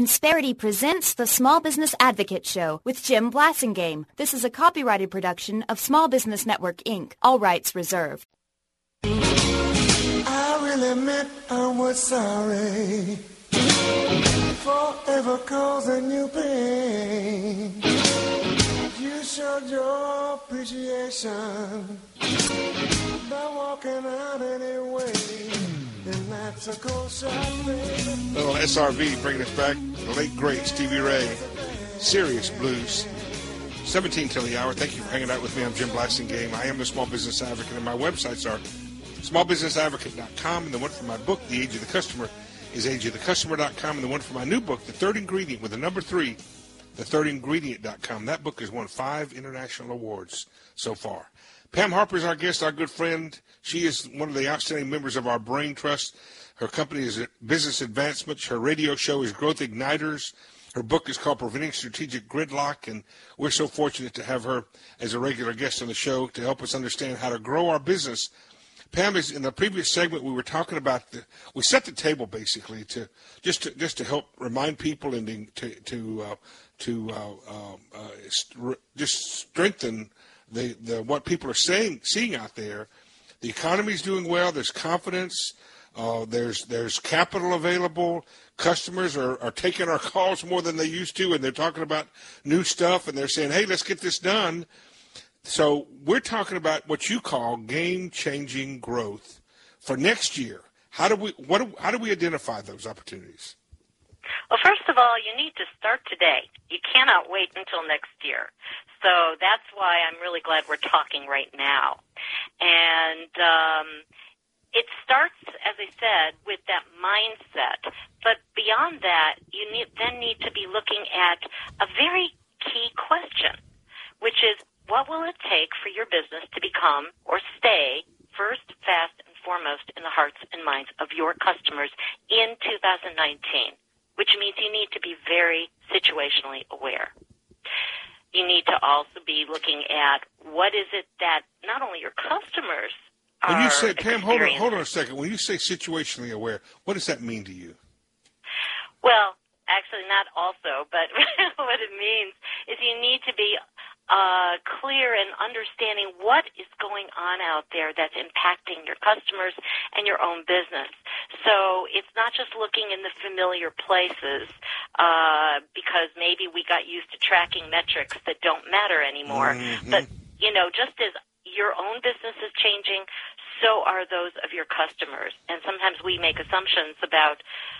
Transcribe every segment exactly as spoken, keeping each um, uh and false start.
Insperity presents the Small Business Advocate Show with Jim Blasingame. This is a copyrighted production of Small Business Network, Incorporated. All rights reserved. I really meant I was sorry for ever causing you pain. You showed your appreciation by walking out anyway. And that's a cold shot, baby. Little S R V bringing us back. The late great Stevie Ray. Serious Blues. seventeen till the hour. Thank you for hanging out with me. I'm Jim Blasingame. I am the Small Business Advocate, and my websites are small business advocate dot com, and the one for my book, The Age of the Customer, is age of the customer dot com, and the one for my new book, The Third Ingredient, with the number three, the third ingredient dot com. That book has won five international awards so far. Pam Harper is our guest, our good friend. She is one of the outstanding members of our Brain Trust. Her company is Business Advancements. Her radio show is Growth Igniters. Her book is called Preventing Strategic Gridlock, and we're so fortunate to have her as a regular guest on the show to help us understand how to grow our business. Pam, is in the previous segment we were talking about the, we set the table basically to just to just to help remind people and to to uh, to uh, uh, uh, st- just strengthen the, the what people are saying seeing out there. The economy is doing well. There's confidence. Uh, there's there's capital available. Customers are, are taking our calls more than they used to, and they're talking about new stuff, and they're saying, hey, let's get this done. So we're talking about what you call game-changing growth for next year. How do we what do, how do we identify those opportunities? Well, first of all, you need to start today. You cannot wait until next year. So that's why I'm really glad we're talking right now. And um, it starts, as I said, with that mindset. But beyond that, you need, then need to be looking at a very key question, which is, what will it take for your business to become or stay first, fast, and foremost in the hearts and minds of your customers in two thousand nineteen, which means you need to be very situationally aware. You need to also be looking at what is it that not only your customers are When you say, Pam, hold on, experiencing. hold on a second. When you say situationally aware, what does that mean to you? Well, actually not also, but what it means is you need to be Uh, clear and understanding what is going on out there that's impacting your customers and your own business. So it's not just looking in the familiar places uh, because maybe we got used to tracking metrics that don't matter anymore. Mm-hmm. But, you know, just as your own business is changing, so are those of your customers. And sometimes we make assumptions about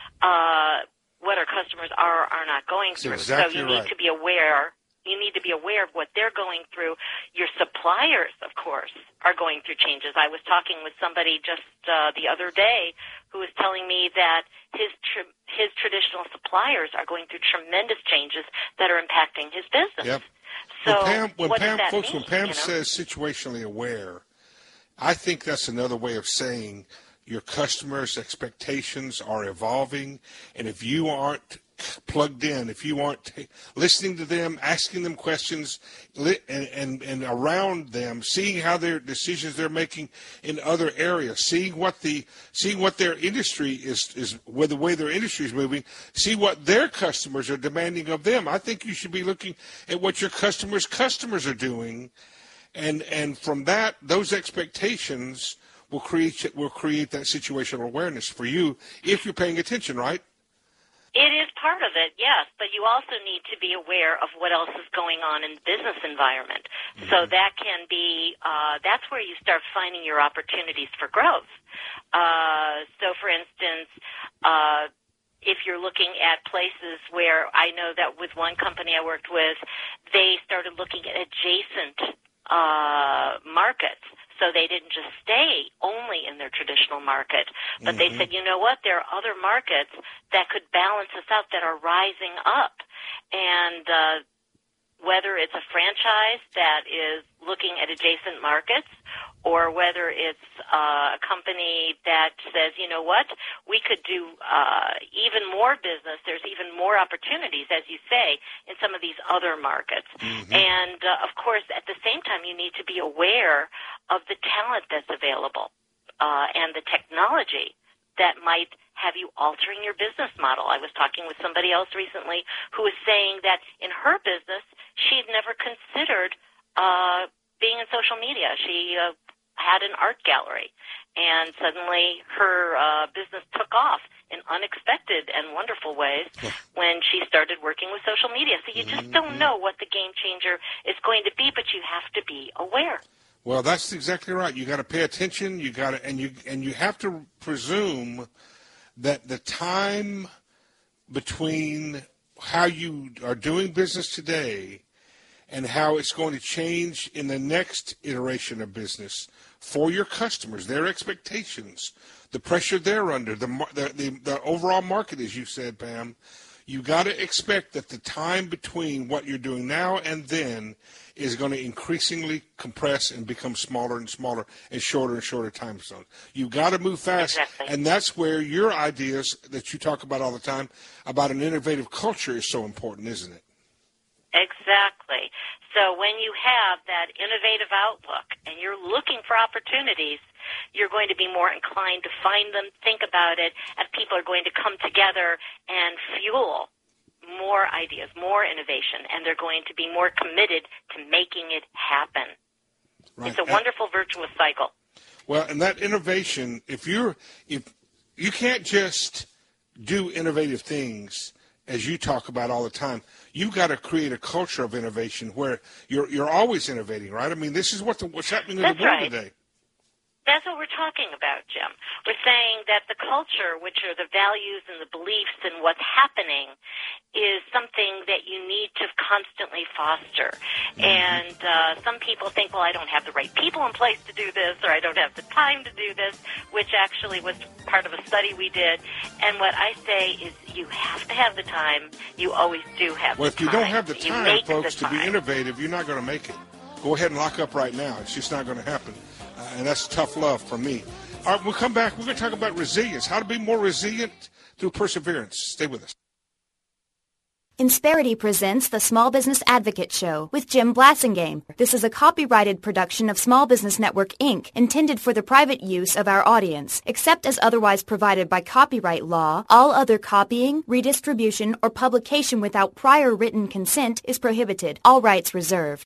uh, what our customers are or are not going through. Exactly so you need right. to be aware. You need to be aware of what they're going through. Your suppliers, of course, are going through changes. I was talking with somebody just uh, the other day who was telling me that his tr- his traditional suppliers are going through tremendous changes that are impacting his business. Yep. So when Pam, when what Pam, does that folks, mean, when Pam you know? says situationally aware, I think that's another way of saying your customers' expectations are evolving, and if you aren't plugged in, if you aren't t- listening to them, asking them questions, li- and, and, and around them, seeing how their decisions they're making in other areas, seeing what the seeing what their industry is is with the way their industry is moving, see what their customers are demanding of them. I think you should be looking at what your customers' customers are doing, and and from that, those expectations will create will create that situational awareness for you if you're paying attention, right? It is part of it, yes, but you also need to be aware of what else is going on in the business environment. Mm-hmm. So that can be, uh, that's where you start finding your opportunities for growth. Uh, so, for instance, uh, if you're looking at places where I know that with one company I worked with, they started looking at adjacent uh, markets. So they didn't just stay only in their traditional market, but mm-hmm. they said, you know what, there are other markets that could balance us out that are rising up. And uh, whether it's a franchise that is looking at adjacent markets or whether it's uh, a company that says, you know what, we could do uh, even more business. There's even more opportunities, as you say, in some of these other markets. Mm-hmm. And, uh, of course, at the same time, you need to be aware of the talent that's available uh, and the technology that might have you altering your business model. I was talking with somebody else recently who was saying that in her business, she'd never considered uh, being in social media. She uh, had an art gallery, and suddenly her uh, business took off in unexpected and wonderful ways when she started working with social media. So you just don't know what the game changer is going to be, but you have to be aware. Well, that's exactly right. You got to pay attention. You got to, and you and you have to presume that the time between how you are doing business today and how it's going to change in the next iteration of business for your customers, their expectations, the pressure they're under, the the, the, the overall market, as you said, Pam, you got to expect that the time between what you're doing now and then is going to increasingly compress and become smaller and smaller and shorter and shorter time zones. You've got to move fast, exactly. And that's where your ideas that you talk about all the time about an innovative culture is so important, isn't it? Exactly. So when you have that innovative outlook and you're looking for opportunities, you're going to be more inclined to find them, think about it, and people are going to come together and fuel more ideas, more innovation, and they're going to be more committed to making it happen. Right. It's a wonderful virtuous cycle. Well, and that innovation, if you're, if you can't just do innovative things as you talk about all the time, you've got to create a culture of innovation where you're you're always innovating, right? I mean, this is what the, what's happening in That's the world right. today. That's what we're talking about, Jim. We're saying that the culture, which are the values and the beliefs and what's happening, is something that you need to constantly foster. Mm-hmm. And uh, some people think, well, I don't have the right people in place to do this, or I don't have the time to do this, which actually was part of a study we did. And what I say is you have to have the time. You always do have well, the time. Well, if you don't have the You time, make folks, the to be time. innovative, you're not going to make it. Go ahead and lock up right now. It's just not going to happen. Uh, and that's tough love from me. All right, we'll come back. We're going to talk about resilience, how to be more resilient through perseverance. Stay with us. Insperity presents the Small Business Advocate Show with Jim Blasingame. This is a copyrighted production of Small Business Network, Incorporated, intended for the private use of our audience. Except as otherwise provided by copyright law, all other copying, redistribution, or publication without prior written consent is prohibited. All rights reserved.